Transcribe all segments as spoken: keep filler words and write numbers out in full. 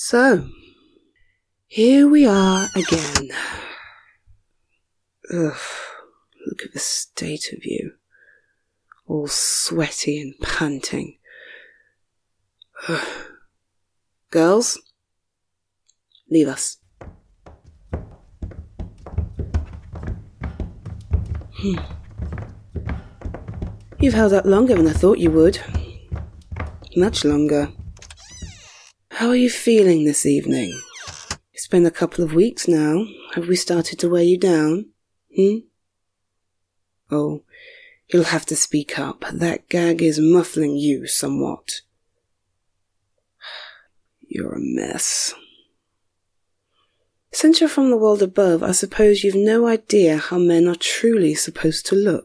So, here we are again. Ugh, look at the state of you. All sweaty and panting. Ugh. Girls, leave us. Hmm. You've held up longer than I thought you would. Much longer. How are you feeling this evening? It's been a couple of weeks now. Have we started to wear you down? Hmm? Oh, you'll have to speak up. That gag is muffling you somewhat. You're a mess. Since you're from the world above, I suppose you've no idea how men are truly supposed to look.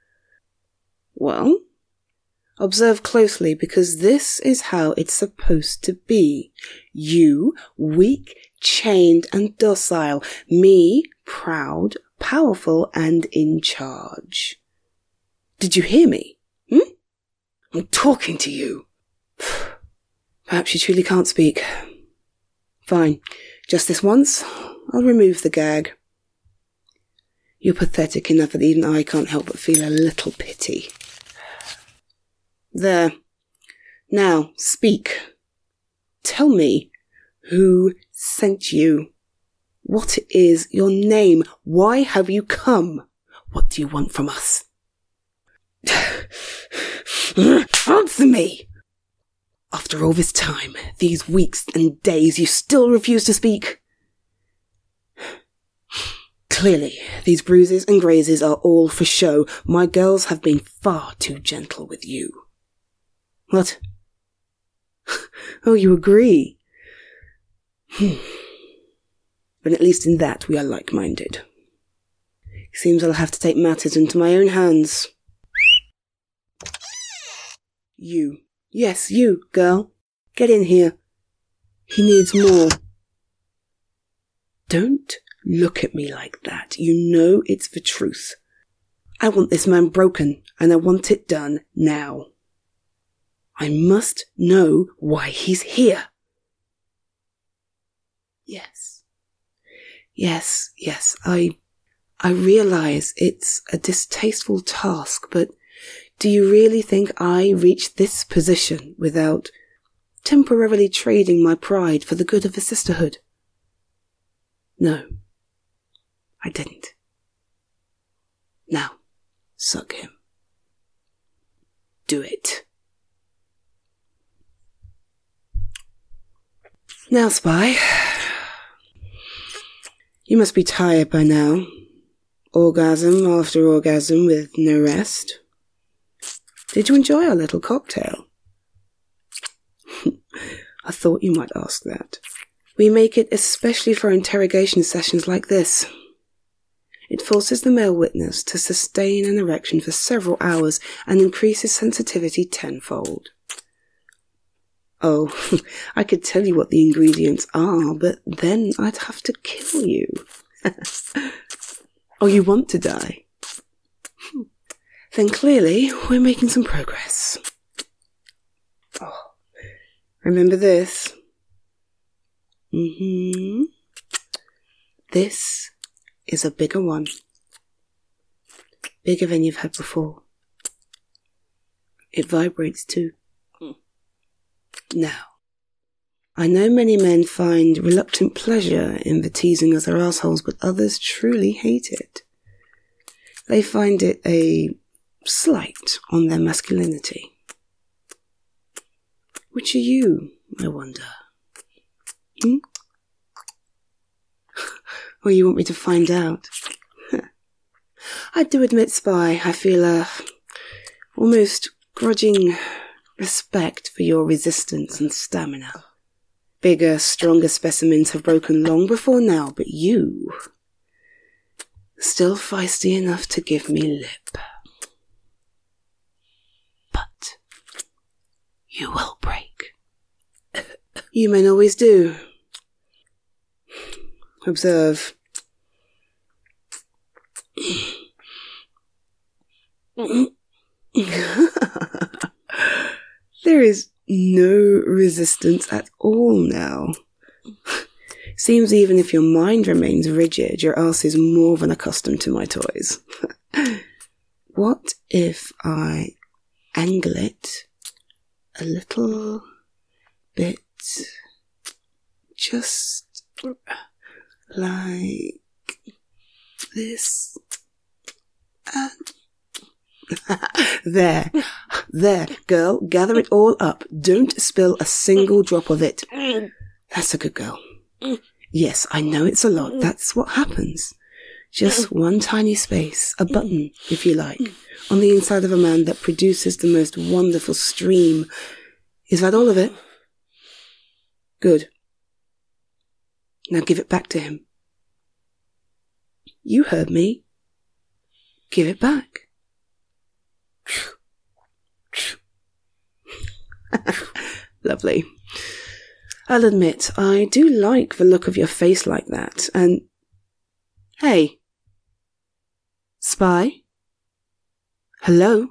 Well, observe closely, because this is how it's supposed to be. You, weak, chained and docile. Me, proud, powerful and in charge. Did you hear me? Hmm? I'm talking to you. Perhaps you truly can't speak. Fine. Just this once, I'll remove the gag. You're pathetic enough that even I can't help but feel a little pity. There. Now, speak. Tell me who sent you. What is your name? Why have you come? What do you want from us? Answer me! After all this time, these weeks and days, you still refuse to speak? Clearly, these bruises and grazes are all for show. My girls have been far too gentle with you. What? Oh, you agree? But at least in that we are like-minded. It seems I'll have to take matters into my own hands. You. Yes, you, girl. Get in here. He needs more. Don't look at me like that. You know it's the truth. I want this man broken, and I want it done now. I must know why he's here. Yes. Yes, yes, I, I realize it's a distasteful task, but do you really think I reached this position without temporarily trading my pride for the good of the sisterhood? No, I didn't. Now, suck him. Do it. Now, Spy, you must be tired by now. Orgasm after orgasm with no rest. Did you enjoy our little cocktail? I thought you might ask that. We make it especially for interrogation sessions like this. It forces the male witness to sustain an erection for several hours and increases sensitivity tenfold. Oh, I could tell you what the ingredients are, but then I'd have to kill you. Oh, you want to die? Then clearly we're making some progress. Oh, remember this? Mm-hmm. This is a bigger one. Bigger than you've had before. It vibrates too. Now, I know many men find reluctant pleasure in the teasing of their assholes, but others truly hate it. They find it a slight on their masculinity. Which are you, I wonder? Hmm? Or you want me to find out? I do admit, Spy, I feel a almost grudging respect for your resistance and stamina. Bigger, stronger specimens have broken long before now, but you, still feisty enough to give me lip. But you will break. You men always do. Observe. There is no resistance at all now. Seems even if your mind remains rigid, your ass is more than accustomed to my toys. What if I angle it a little bit, just like this? And there, there, girl, gather it all up. Don't spill a single drop of it. That's a good girl. Yes, I know it's a lot. That's what happens. Just one tiny space, a button, if you like, on the inside of a man that produces the most wonderful stream. Is that all of it? Good. Now give it back to him. You heard me. Give it back. Lovely. I'll admit, I do like the look of your face like that, and... Hey. Spy? Hello?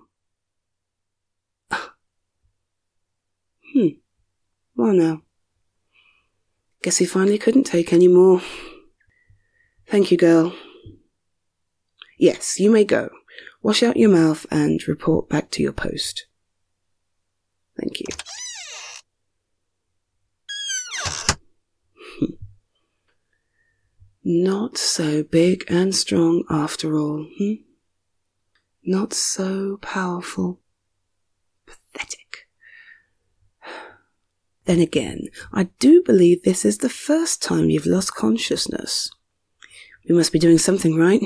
Hmm. Well now. Guess he finally couldn't take any more. Thank you, girl. Yes, you may go. Wash out your mouth and report back to your post. Thank you. Not so big and strong after all, hmm? Not so powerful. Pathetic. Then again, I do believe this is the first time you've lost consciousness. We must be doing something right.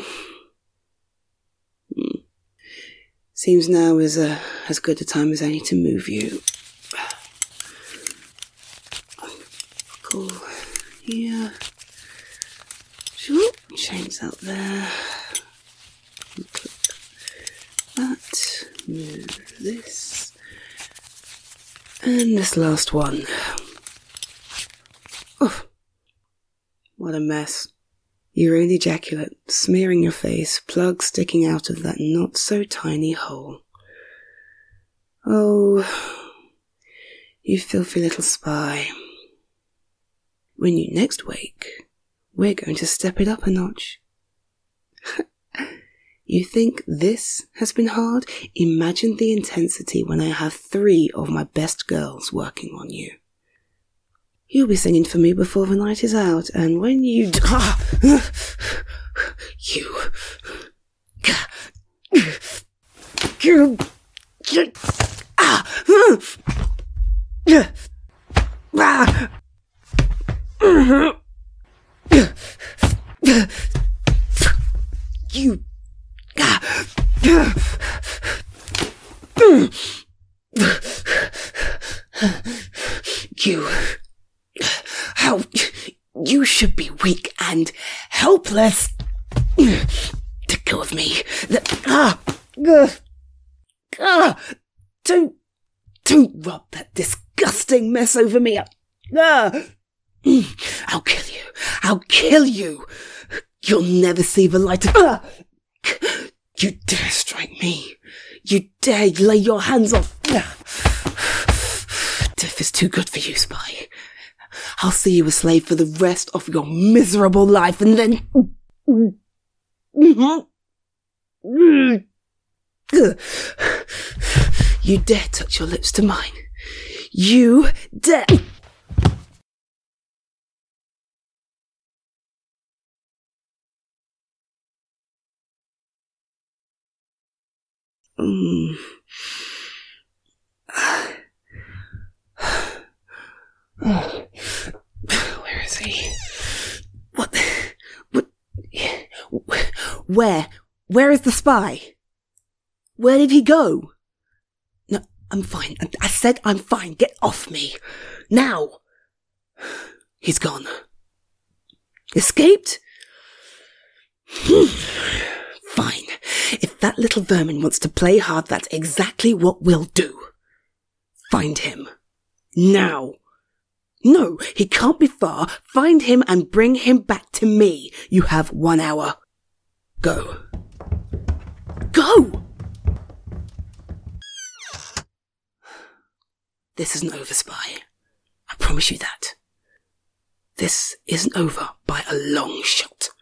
Hmm. Seems now is a, as good a time as any to move you. Cool. Here. Chains out there. Click that. Move this. And this last one. Oh, what a mess. Urine ejaculate smearing your face, plug sticking out of that not so tiny hole. Oh, you filthy little spy. When you next wake, we're going to step it up a notch. You think this has been hard? Imagine the intensity when I have three of my best girls working on you. You'll be singing for me before the night is out, and when you... Ah, you... You... Ah, ah, you... You... How... You should be weak and helpless to go with me. Ah! Ah! Don't... Don't rub that disgusting mess over me. Ah! I'll kill you. I'll kill you. You'll never see the light of... Ah! You dare strike me. You dare lay your hands on... Death is too good for you, Spy. I'll see you a slave for the rest of your miserable life, and then... You dare touch your lips to mine. You dare... Mm. Oh. Where is he? What? What? Where? Where is the spy? Where did he go? No, I'm fine. I said I'm fine. Get off me. Now. He's gone. Escaped? Fine. If that little vermin wants to play hard, that's exactly what we'll do. Find him. Now. No, he can't be far. Find him and bring him back to me. You have one hour. Go. Go! This isn't over, Spy. I promise you that. this isn't over by a long shot.